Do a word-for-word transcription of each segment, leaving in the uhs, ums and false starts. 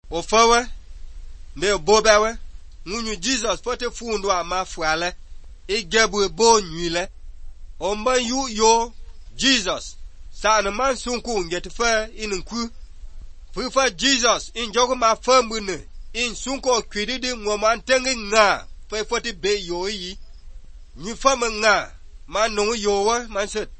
o fawe me bobewe ngunu Jesus fote fundu ama fuale igebu bo nyile o man yu yo Jesus sana man sunku ngeti fa ininku fu fa Jesus in jogo ma famune in sunko kwididi ngoman tengi nga fa fote be yo yi nyu fama nga man no yo wa man set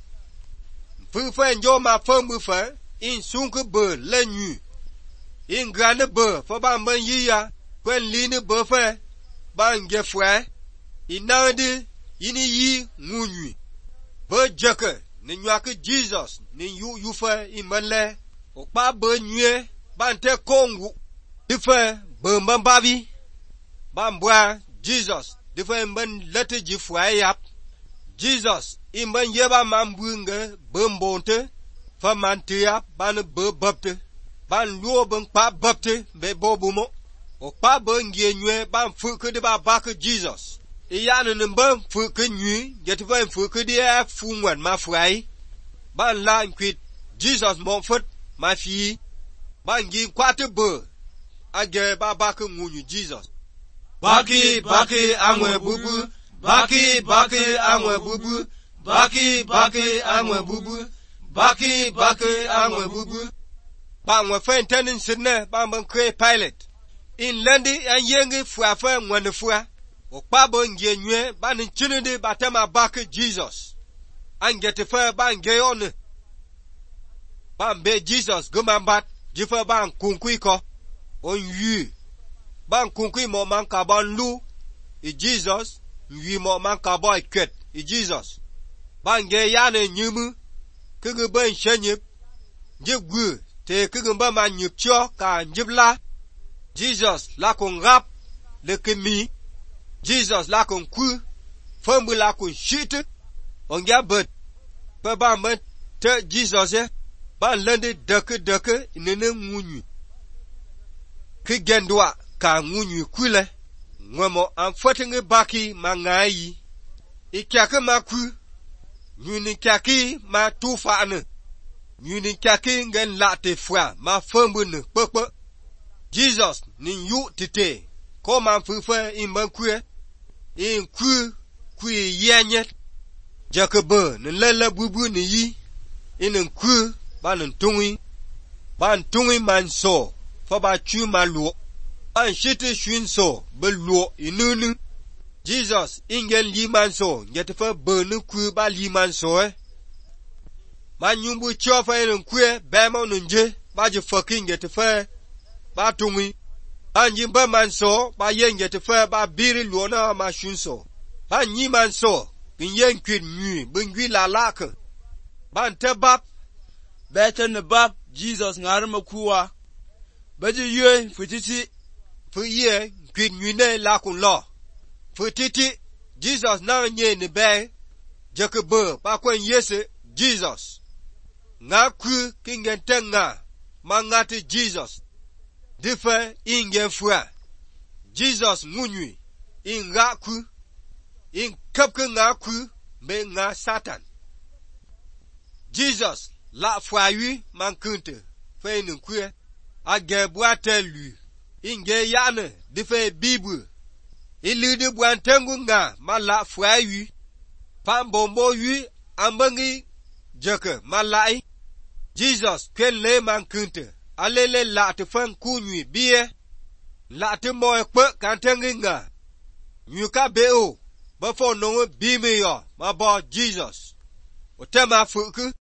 fu fa njo ma famu fa in sunku be le nyu in grande be fa ba man yi ya kwen line be fa ba nge fwa inandi yini yi ngunu be jeke ni nywake Jesus ni yu yu fa imanle o pa be nyue ba nte kongu difa be mbabi ba mbwa Jesus difa mban lete ji fwa yap Jesus imban yeba mambunga be mbonte fa manti yap ban be babte ban luo ben pa babte be bobumo o pa be ngie nyue ban fu ke de ba ba ke Jesus iyane nimba fu ke nyu yetifa fu ke de fu ngwan ma fwai ban la nkwit Jesus mo fut ma fi ban ngi kwate be age ba ba ke ngunu Jesus baki baki anwe bubu baki baki anwe bubu baki baki anwe bubu baki baki anwe bubu ba nwe fen tenin sinne ba ban kwe pilot in lendi an yengi fua fa ngwane fua o pa bo ngie nyue ba nin chinidi batema baki Jesus an gete fa ba nge on ba mbe Jesus gumambat jifa ba kunkui ko on yu ba kunkui mo man ka ban lu i Jesus yu mo man ka boy kwet i Jesus ba nge yane nyumu kugu ben shenyip jibgu te kugu ba man nyup cho ka njibla Jesus la kon rap le kemi Jesus la kon ku fambu la kon shit on gabet pa ba man te Jesus e ba lende deke deke nene ngunu ki gendwa ka ngunu kule ngwemo an fotinge baki mangayi ikyake maku nyuni kyaki ma tufa ane nyuni kyaki ngen late fwa ma fambu ne pepe Jesus nin yu tite ko man fufa imban kwe in kwe kwe yenye Jacob nin lele bubu ni yi in kwe ban tungi ban tungi man so fa ba chu ma luo ban shite shwin so be luo inunu Jesus ingen li man so ngete fa be nu kwe ba li man so eh man nyumbu cho fa in kwe be mo nje ba je fucking ngete fa ba tungi anji ba man so ba yenge te fa ba biri luona ma shun so ba nyi man so bin yen kwit nyu bin gwi la lak ba nte bab beten ne bab Jesus ngar makuwa ba ji yue futiti fu ye kwit nyu ne la kun lo futiti Jesus na nye ne be Jacob ba kwen yese Jesus nga ku kingen tenga mangati Jesus difa inge fua Jesus ngunu in raku in kapke ngaku be nga Satan Jesus la fua yu mankunte fe nkue age boate lu inge yane difa bibu ilu de boantengu nga ma la fua yu pambombo yu ambangi jeke malai Jesus kwele mankunte alele la te fan kunyu biye la te mo ekpe kantengi nga nyuka beo before no bi me yo ma ba Jesus o tema fuku